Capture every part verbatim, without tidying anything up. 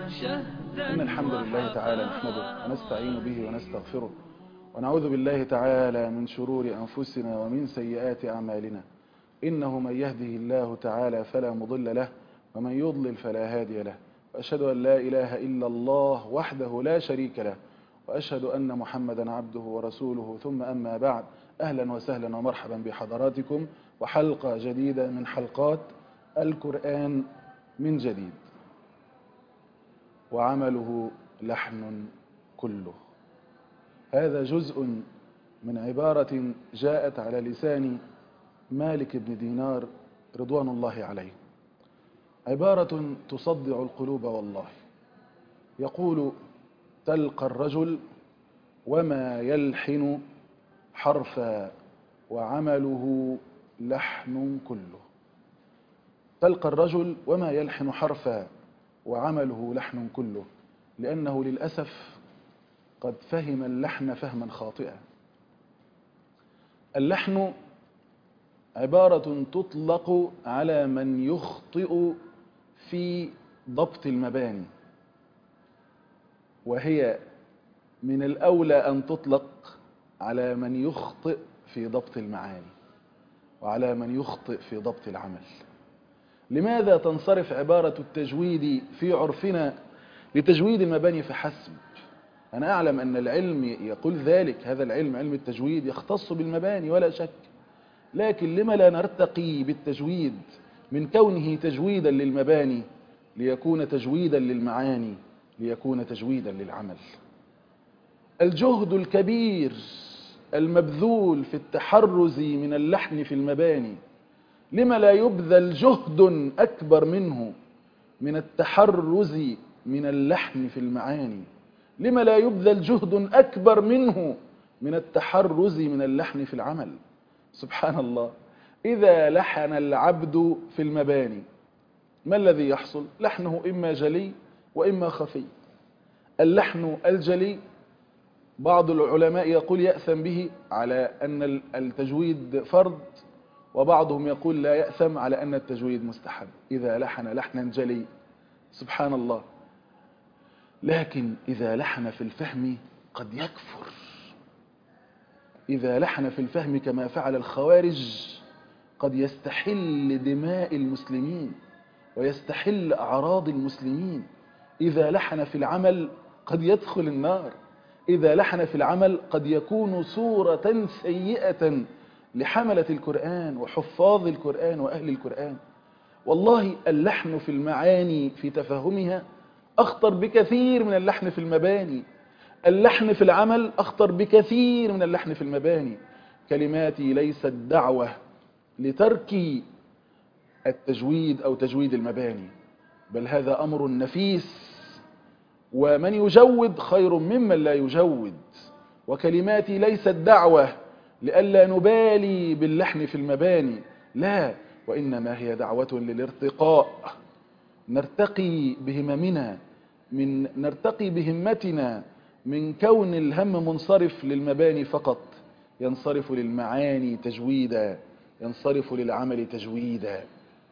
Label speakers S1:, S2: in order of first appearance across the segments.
S1: إن الحمد لله تعالى نحمده ونستعين به ونستغفره ونعوذ بالله تعالى من شرور أنفسنا ومن سيئات أعمالنا. إنه من يهده الله تعالى فلا مضل له ومن يضلل فلا هادي له، وأشهد أن لا إله إلا الله وحده لا شريك له، وأشهد أن محمدا عبده ورسوله. ثم أما بعد، أهلا وسهلا ومرحبا بحضراتكم وحلقة جديدة من حلقات القرآن من جديد، وعمله لحن كله. هذا جزء من عبارة جاءت على لسان مالك بن دينار رضوان الله عليه، عبارة تصدع القلوب والله. يقول: تلقى الرجل وما يلحن حرفا وعمله لحن كله. تلقى الرجل وما يلحن حرفا وعمله لحن كله، لأنه للأسف قد فهم اللحن فهما خاطئا. اللحن عبارة تطلق على من يخطئ في ضبط المباني، وهي من الأولى أن تطلق على من يخطئ في ضبط المعاني وعلى من يخطئ في ضبط العمل. لماذا تنصرف عبارة التجويد في عرفنا لتجويد المباني فحسب؟ أنا أعلم أن العلم يقول ذلك، هذا العلم علم التجويد يختص بالمباني ولا شك، لكن لما لا نرتقي بالتجويد من كونه تجويدا للمباني ليكون تجويدا للمعاني، ليكون تجويدا للعمل؟ الجهد الكبير المبذول في التحرز من اللحن في المباني، لما لا يبذل جهد أكبر منه من التحرز من اللحن في المعاني؟ لما لا يبذل جهد أكبر منه من التحرز من اللحن في العمل؟ سبحان الله، إذا لحن العبد في المباني ما الذي يحصل؟ لحنه إما جلي وإما خفي. اللحن الجلي بعض العلماء يقول يأثم به على أن التجويد فرض، وبعضهم يقول لا يأثم على أن التجويد مستحب إذا لحن لحنا جلي. سبحان الله. لكن إذا لحن في الفهم قد يكفر. إذا لحن في الفهم كما فعل الخوارج قد يستحل دماء المسلمين ويستحل أعراض المسلمين. إذا لحن في العمل قد يدخل النار. إذا لحن في العمل قد يكون صورة سيئة لحملة القرآن وحفاظ القرآن وأهل القرآن. والله اللحن في المعاني في تفهمها أخطر بكثير من اللحن في المباني. اللحن في العمل أخطر بكثير من اللحن في المباني. كلماتي ليست دعوة لترك التجويد أو تجويد المباني، بل هذا أمر نفيس، ومن يجود خير ممن لا يجود. وكلماتي ليست دعوة لئلا نبالي باللحن في المباني، لا، وإنما هي دعوة للارتقاء، نرتقي بهممنا، من نرتقي بهمتنا من كون الهم منصرف للمباني فقط، ينصرف للمعاني تجويدا، ينصرف للعمل تجويدا.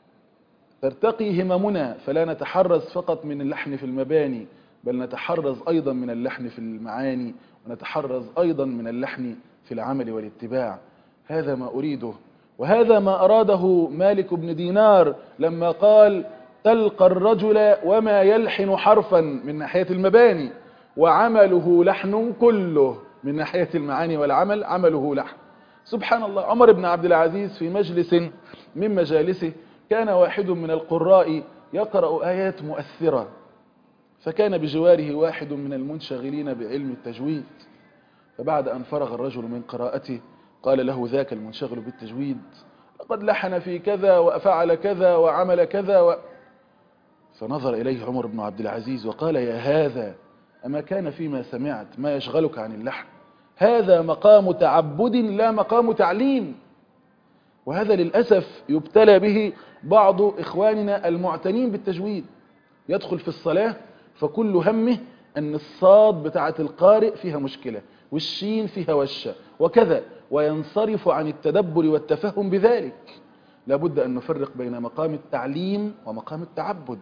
S1: ترتقي هممنا فلا نتحرز فقط من اللحن في المباني، بل نتحرز أيضا من اللحن في المعاني، ونتحرز أيضا من اللحن في العمل والاتباع. هذا ما أريده، وهذا ما أراده مالك بن دينار لما قال: تلقى الرجل وما يلحن حرفا من ناحية المباني وعمله لحن كله من ناحية المعاني والعمل، عمله لحن. سبحان الله. عمر بن عبد العزيز في مجلس من مجالسه كان واحد من القراء يقرأ آيات مؤثرة، فكان بجواره واحد من المنشغلين بعلم التجويد، فبعد أن فرغ الرجل من قراءته قال له ذاك المنشغل بالتجويد: لقد لحن في كذا وفعل كذا وعمل كذا و... فنظر إليه عمر بن عبد العزيز وقال: يا هذا، أما كان فيما سمعت ما يشغلك عن اللحن؟ هذا مقام تعبد لا مقام تعليم. وهذا للأسف يبتلى به بعض إخواننا المعتنين بالتجويد. يدخل في الصلاة فكل همه أن الصاد بتاعة القارئ فيها مشكلة والشين فيها وشة وكذا، وينصرف عن التدبر والتفهم بذلك. لابد أن نفرق بين مقام التعليم ومقام التعبد.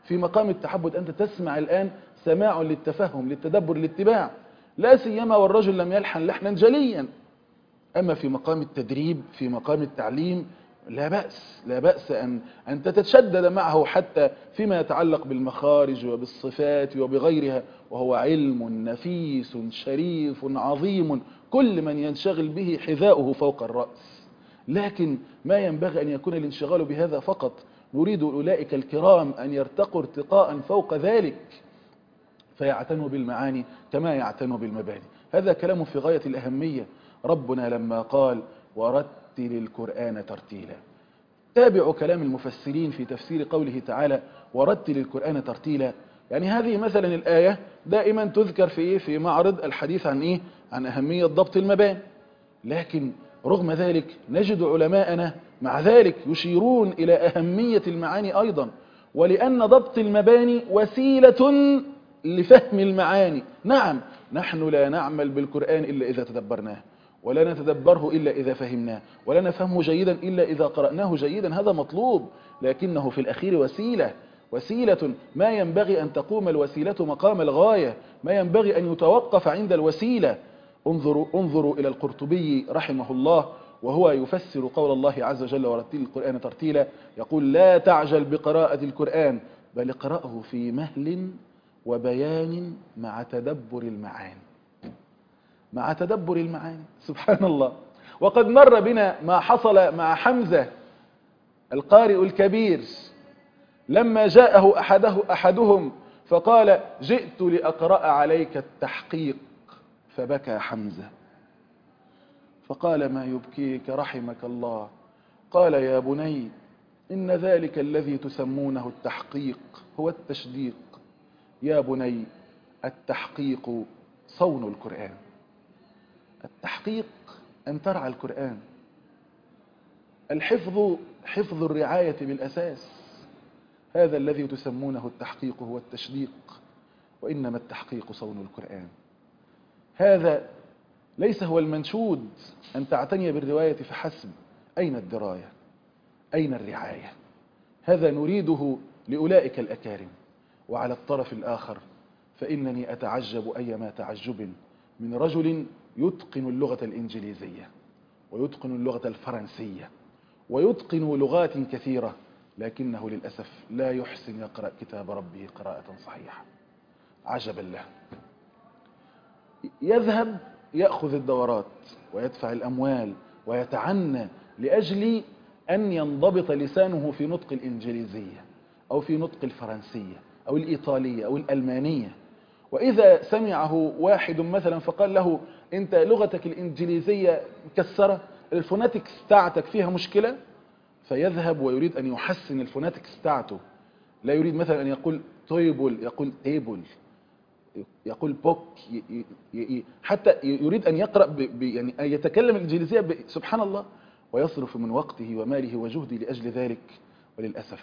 S1: في مقام التحبذ أنت تسمع الآن سماع للتفهم للتدبر للاتباع، لا سيما والرجل لم يلحن لحنا جليا. أما في مقام التدريب في مقام التعليم لا بأس لا بأس أن أن تتشدد معه حتى فيما يتعلق بالمخارج وبالصفات وبغيرها، وهو علم نفيس شريف عظيم كل من ينشغل به حذاؤه فوق الرأس. لكن ما ينبغي أن يكون الانشغال بهذا فقط، نريد أولئك الكرام أن يرتقوا ارتقاء فوق ذلك فيعتنوا بالمعاني كما يعتنوا بالمبادئ. هذا كلام في غاية الأهمية. ربنا لما قال ورتل القرآن ترتيلا، تابعوا كلام المفسرين في تفسير قوله تعالى ورتل القرآن ترتيلا، يعني هذه مثلا الآية دائما تذكر في إيه؟ في معرض الحديث عن إيه؟ عن أهمية ضبط المباني، لكن رغم ذلك نجد علماءنا مع ذلك يشيرون إلى أهمية المعاني أيضا، ولأن ضبط المباني وسيلة لفهم المعاني. نعم نحن لا نعمل بالقرآن إلا إذا تدبرناه، ولا نتدبره إلا إذا فهمناه، ولا نفهمه جيدا إلا إذا قرأناه جيدا، هذا مطلوب، لكنه في الأخير وسيلة وسيلة ما ينبغي أن تقوم الوسيلة مقام الغاية، ما ينبغي أن يتوقف عند الوسيلة. انظروا, انظروا إلى القرطبي رحمه الله وهو يفسر قول الله عز وجل ورتل القرآن ترتيلا، يقول لا تعجل بقراءة القرآن بل اقرأه في مهل وبيان مع تدبر المعاني، مع تدبر المعاني. سبحان الله. وقد مر بنا ما حصل مع حمزة القارئ الكبير لما جاءه أحده أحدهم فقال جئت لأقرأ عليك التحقيق، فبكى حمزة فقال ما يبكيك رحمك الله؟ قال يا بني إن ذلك الذي تسمونه التحقيق هو التشديق، يا بني التحقيق صون القرآن. التحقيق أن ترعى القرآن، الحفظ حفظ الرعاية بالأساس، هذا الذي تسمونه التحقيق هو التشديق، وإنما التحقيق صون القرآن. هذا ليس هو المنشود أن تعتني بالرواية فحسب، أين الدراية؟ أين الرعاية؟ هذا نريده لأولئك الأكارم. وعلى الطرف الآخر فإنني أتعجب أيما تعجب من رجل يتقن اللغة الإنجليزية ويتقن اللغة الفرنسية ويتقن لغات كثيرة، لكنه للأسف لا يحسن يقرأ كتاب ربه قراءة صحيحة. عجبا له. يذهب يأخذ الدورات ويدفع الأموال ويتعنى لأجل أن ينضبط لسانه في نطق الإنجليزية أو في نطق الفرنسية أو الإيطالية أو الألمانية. وإذا سمعه واحد مثلا فقال له أنت لغتك الإنجليزية مكسرة، الفوناتكس بتاعتك فيها مشكلة، فيذهب ويريد أن يحسن الفوناتكس بتاعته. لا يريد مثلا أن يقول تيبل يقول تيبل، يقول بوك، حتى يريد أن يقرأ ب يعني أن يتكلم الإنجليزية سبحان الله، ويصرف من وقته وماله وجهده لأجل ذلك، وللأسف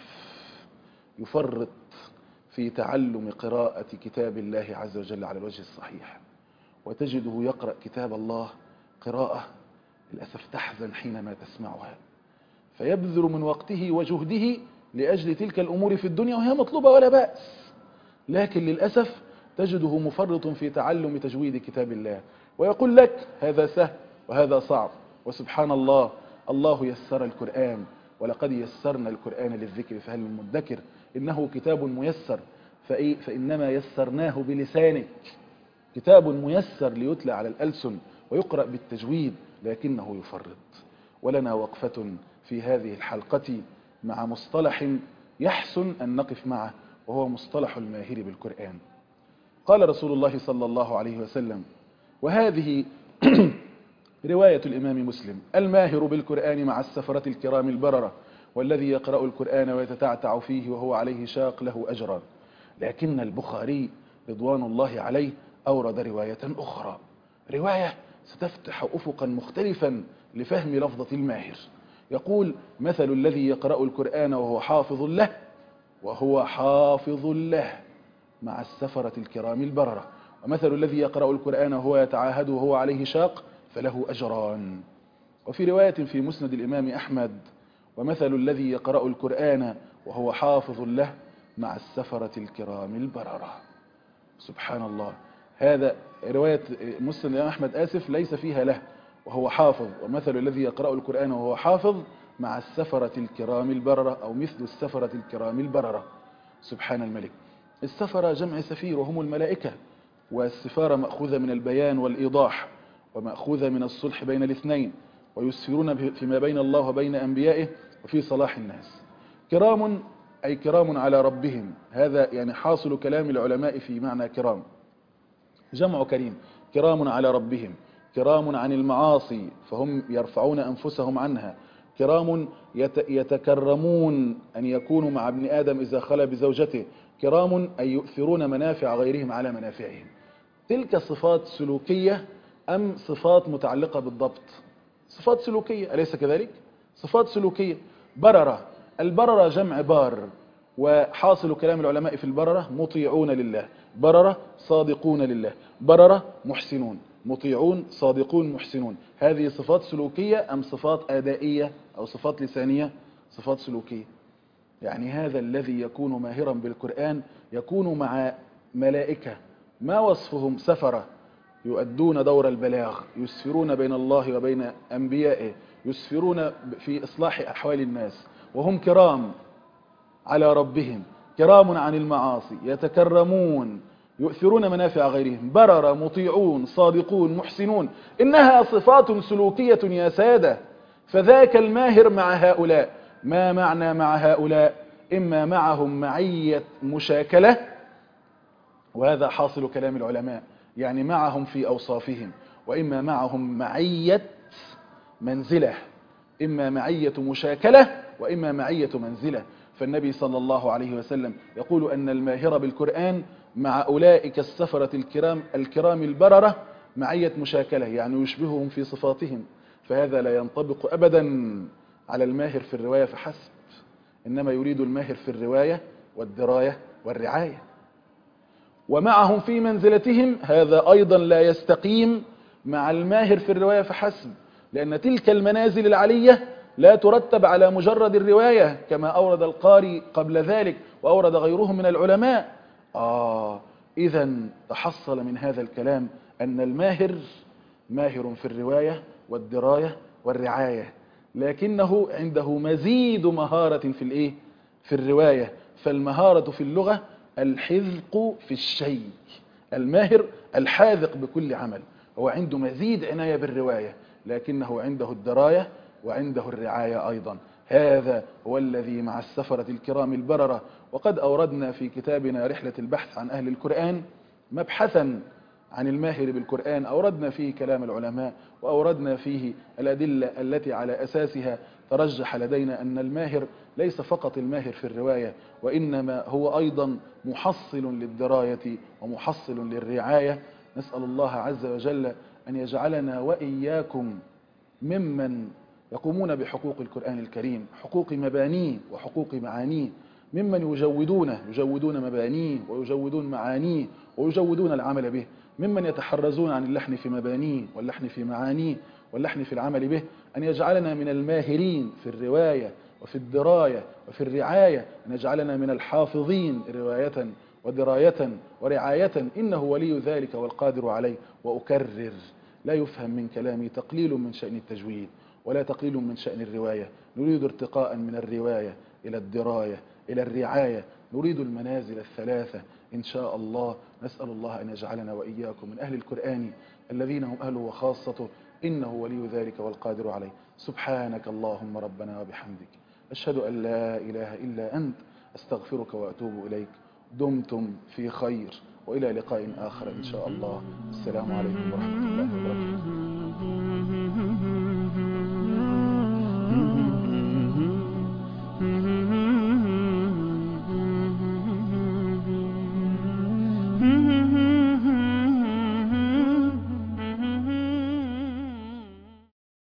S1: يفرط في تعلم قراءة كتاب الله عز وجل على الوجه الصحيح، وتجده يقرأ كتاب الله قراءة للأسف تحزن حينما تسمعها، فيبذل من وقته وجهده لأجل تلك الأمور في الدنيا وهي مطلوبة ولا بأس، لكن للأسف تجده مفرط في تعلم تجويد كتاب الله، ويقول لك هذا سهل وهذا صعب. وسبحان الله، الله يسر القرآن، ولقد يسرنا القرآن للذكر فهل من مدكر، إنه كتاب ميسر فإنما يسرناه بلسانك، كتاب ميسر ليتلى على الألسن ويقرأ بالتجويد، لكنه يفرط. ولنا وقفة في هذه الحلقة مع مصطلح يحسن أن نقف معه، وهو مصطلح الماهر بالقرآن. قال رسول الله صلى الله عليه وسلم، وهذه رواية الإمام مسلم: الماهر بالقرآن مع السفرة الكرام البررة، والذي يقرأ القرآن ويتتعتع فيه وهو عليه شاق له أجران. لكن البخاري رضوان الله عليه أورد رواية أخرى، رواية ستفتح أفقا مختلفا لفهم لفظة الماهر. يقول: مثل الذي يقرأ القرآن وهو حافظ له وهو حافظ له مع السفرة الكرام البررة، ومثل الذي يقرأ القرآن وهو يتعاهد وهو عليه شاق فله أجران. وفي رواية في مسند الإمام أحمد: ومثل الذي يقرأ القرآن وهو حافظ له مع السفرة الكرام البررة. سبحان الله. هذا رواية مسلم الإمام أحمد آسف ليس فيها له وهو حافظ، ومثل الذي يقرأ القرآن وهو حافظ مع السفرة الكرام البررة، أو مثل السفرة الكرام البررة. سبحان الملك. السفرة جمع سفير وهم الملائكة، والسفارة مأخوذة من البيان والإيضاح، ومأخوذة من الصلح بين الاثنين، ويسفرون فيما بين الله وبين أنبيائه وفي صلاح الناس. كرام أي كرام على ربهم، هذا يعني حاصل كلام العلماء في معنى كرام، جمع كريم. كرام على ربهم، كرام عن المعاصي فهم يرفعون أنفسهم عنها، كرام يتكرمون أن يكونوا مع ابن آدم إذا خلا بزوجته، كرام أي يؤثرون منافع غيرهم على منافعهم. تلك صفات سلوكية أم صفات متعلقة بالضبط؟ صفات سلوكية، أليس كذلك؟ صفات سلوكية. بررة، البررة جمع بار، وحاصل كلام العلماء في البررة مطيعون لله، بررة صادقون لله، بررة محسنون، مطيعون صادقون محسنون. هذه صفات سلوكية أم صفات أدائية أو صفات لسانية؟ صفات سلوكية. يعني هذا الذي يكون ماهرا بالقرآن يكون مع ملائكة ما وصفهم سفرة يؤدون دور البلاغ، يسفرون بين الله وبين أنبيائه، يسفرون في إصلاح أحوال الناس، وهم كرام على ربهم، كرام عن المعاصي، يتكرمون، يؤثرون منافع غيرهم، بررة، مطيعون، صادقون، محسنون. إنها صفات سلوكية يا سادة. فذاك الماهر مع هؤلاء. ما معنى مع هؤلاء؟ إما معهم معية مشاكلة، وهذا حاصل كلام العلماء، يعني معهم في أوصافهم، وإما معهم معية منزلة، إما معية مشاكلة وإما معية منزلة. فالنبي صلى الله عليه وسلم يقول أن الماهر بالقرآن مع أولئك السفرة الكرام الكرام البررة معية مشاكلة، يعني يشبههم في صفاتهم. فهذا لا ينطبق أبدا على الماهر في الرواية فحسب، إنما يريد الماهر في الرواية والدراية والرعاية. ومعهم في منزلتهم، هذا أيضا لا يستقيم مع الماهر في الرواية فحسب، لأن تلك المنازل العلية لا ترتب على مجرد الرواية كما أورد القاري قبل ذلك وأورد غيرهم من العلماء. آه إذن تحصل من هذا الكلام أن الماهر ماهر في الرواية والدراية والرعاية، لكنه عنده مزيد مهارة في الإيه؟ في الرواية. فالمهارة في اللغة الحذق في الشيء، الماهر الحاذق بكل عمل، هو عنده مزيد عناية بالرواية، لكنه عنده الدراية وعنده الرعاية أيضا. هذا هو الذي مع السفرة الكرام البررة. وقد أوردنا في كتابنا رحلة البحث عن أهل القرآن مبحثا عن الماهر بالقرآن، أوردنا فيه كلام العلماء، وأوردنا فيه الأدلة التي على أساسها ترجح لدينا أن الماهر ليس فقط الماهر في الرواية، وإنما هو أيضا محصل للدراية ومحصل للرعاية. نسأل الله عز وجل أن يجعلنا وإياكم ممن يقومون بحقوق القرآن الكريم، حقوق مبانيه وحقوق معانيه، ممن يجودونه يجودون مبانيه ويجودون معانيه ويجودون العمل به، ممن يتحرزون عن اللحن في مبانيه واللحن في معانيه واللحن في العمل به. أن يجعلنا من الماهرين في الرواية وفي الدراية وفي الرعاية، أن يجعلنا من الحافظين رواية ودراية ورعاية، إنه ولي ذلك والقادر عليه. وأكرر، لا يفهم من كلامي تقليل من شأن التجويد ولا تقليل من شأن الرواية. نريد ارتقاء من الرواية إلى الدراية إلى الرعاية، نريد المنازل الثلاثة إن شاء الله. نسأل الله أن يجعلنا وإياكم من أهل القرآن الذين هم أهله وخاصته، إنه ولي ذلك والقادر عليه. سبحانك اللهم ربنا وبحمدك، أشهد أن لا إله إلا أنت، أستغفرك وأتوب إليك. دمتم في خير، وإلى لقاء آخر إن شاء الله. السلام عليكم ورحمة الله وبركاته.